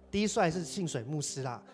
第一帅是庆水牧师啦。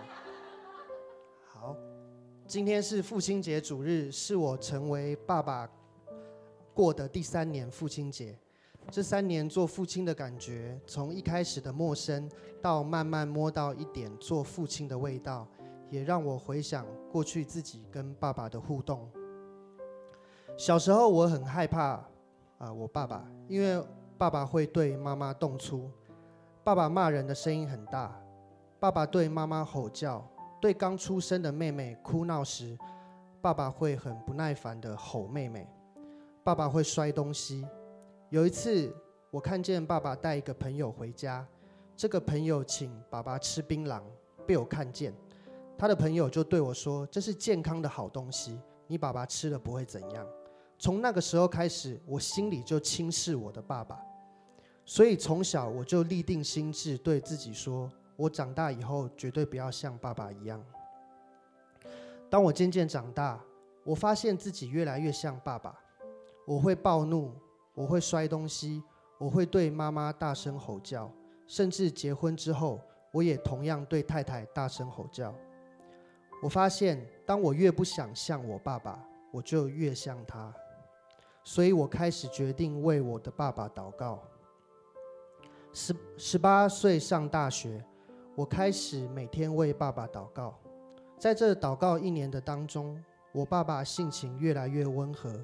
好，今天是父亲节主日，是我成为爸爸过的第3年父亲节。这3年做父亲的感觉，从一开始的陌生，到慢慢摸到一点做父亲的味道，也让我回想过去自己跟爸爸的互动。小时候我很害怕我爸爸，因为爸爸会对妈妈动粗，爸爸骂人的声音很大，爸爸对妈妈吼叫，对刚出生的妹妹哭闹时，爸爸会很不耐烦地吼妹妹，爸爸会摔东西。有一次我看见爸爸带一个朋友回家，这个朋友请爸爸吃槟榔，被我看见，他的朋友就对我说，这是健康的好东西，你爸爸吃了不会怎样。从那个时候开始，我心里就轻视我的爸爸，所以从小我就立定心志，对自己说，我长大以后绝对不要像爸爸一样。当我渐渐长大，我发现自己越来越像爸爸，我会暴怒，我会摔东西，我会对妈妈大声吼叫，甚至结婚之后，我也同样对太太大声吼叫。我发现，当我越不想像我爸爸，我就越像他。所以我开始决定为我的爸爸祷告。18岁上大学，我开始每天为爸爸祷告。在这祷告1年的当中，我爸爸性情越来越温和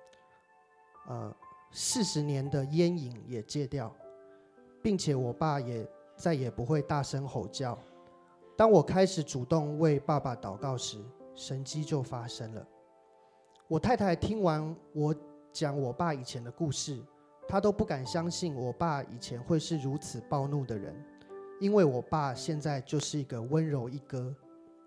，40年的烟瘾也戒掉，并且我爸也再也不会大声吼叫。当我开始主动为爸爸祷告时，神迹就发生了。我太太听完我讲我爸以前的故事，她都不敢相信我爸以前会是如此暴怒的人，因为我爸现在就是一个温柔一哥。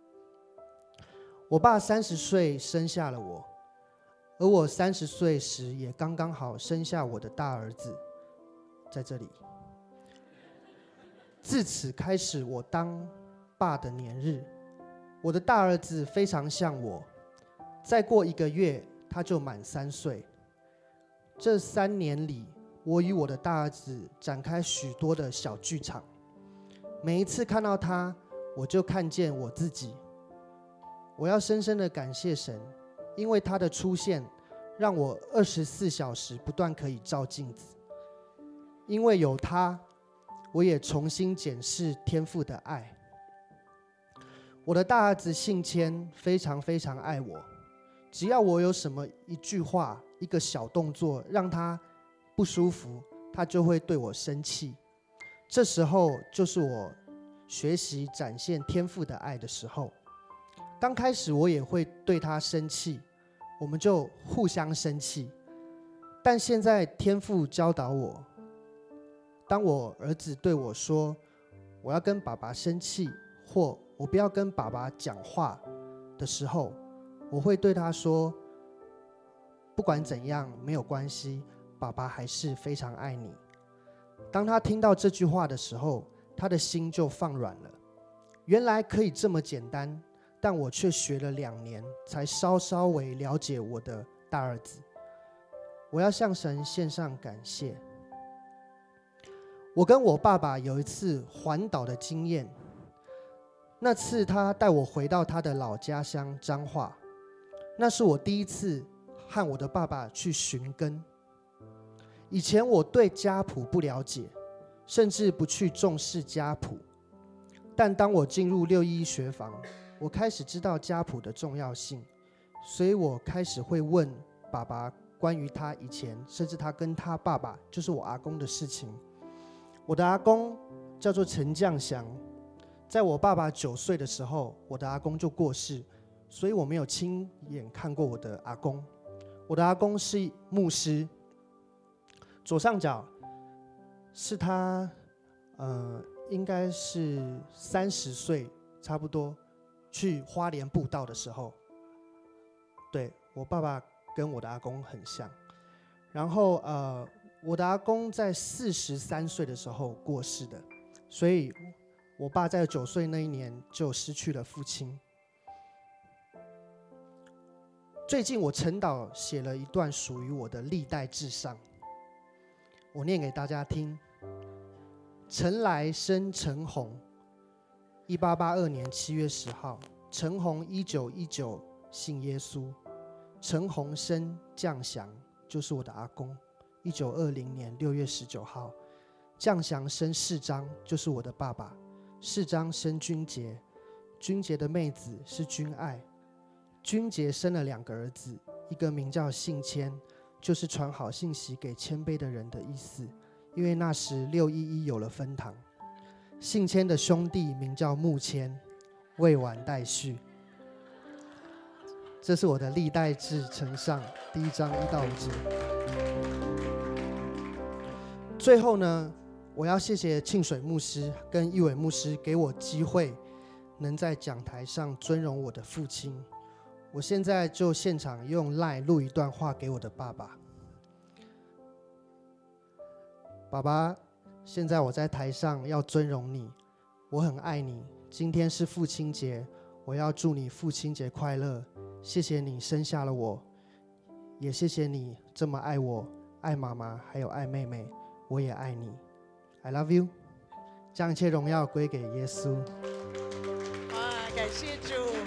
我爸30岁生下了我，而我30岁时也刚刚好生下我的大儿子，在这里。自此开始我当爸的年日，我的大儿子非常像我，再过1个月他就满3岁。这3年里，我与我的大儿子展开许多的小剧场。每一次看到他，我就看见我自己。我要深深的感谢神，因为他的出现，让我24小时不断可以照镜子。因为有他，我也重新检视天父的爱。我的大儿子姓谦，非常非常爱我。只要我有什么一句话、一个小动作让他不舒服，他就会对我生气。这时候就是我学习展现天父的爱的时候。刚开始我也会对他生气，我们就互相生气。但现在天父教导我，当我儿子对我说我要跟爸爸生气，或我不要跟爸爸讲话的时候，我会对他说，不管怎样没有关系，爸爸还是非常爱你。当他听到这句话的时候，他的心就放软了。原来可以这么简单，但我却学了2年，才稍微了解我的大儿子。我要向神献上感谢。我跟我爸爸有一次环岛的经验，那次他带我回到他的老家乡彰化，那是我第一次和我的爸爸去寻根。以前我对家谱不了解，甚至不去重视家谱，但当我进入611学房，我开始知道家谱的重要性，所以我开始会问爸爸关于他以前，甚至他跟他爸爸，就是我阿公的事情。我的阿公叫做陈将祥，在我爸爸9岁的时候，我的阿公就过世，所以我没有亲眼看过我的阿公。我的阿公是牧师，左上角是他应该是30岁差不多去花莲布道的时候。对，我爸爸跟我的阿公很像。然后我的阿公在43岁的时候过世的，所以我爸在9岁那一年就失去了父亲。最近我晨祷写了一段属于我的历代志上，我念给大家听。晨来生晨红， 1882年7月10号，陈宏1919信耶稣，陈宏生降祥就是我的阿公。1920年6月19号，降祥生世章就是我的爸爸，世章生君杰，君杰的妹子是君爱，君杰生了2个儿子，一个名叫信谦，就是传好信息给谦卑的人的意思，因为那时611有了分堂。信谦的兄弟名叫穆谦，未完待续。这是我的历代志呈上第1章1到5节。最后呢，我要谢谢庆水牧师跟一伟牧师给我机会，能在讲台上尊荣我的父亲。我现在就现场用 LINE 录一段话给我的爸爸。爸爸，现在我在台上要尊荣你，我很爱你。今天是父亲节，我要祝你父亲节快乐。谢谢你生下了我，也谢谢你这么爱我、爱妈妈，还有爱妹妹。我也爱你 ，I love you。将一切荣耀归给耶稣。 哇，感谢主。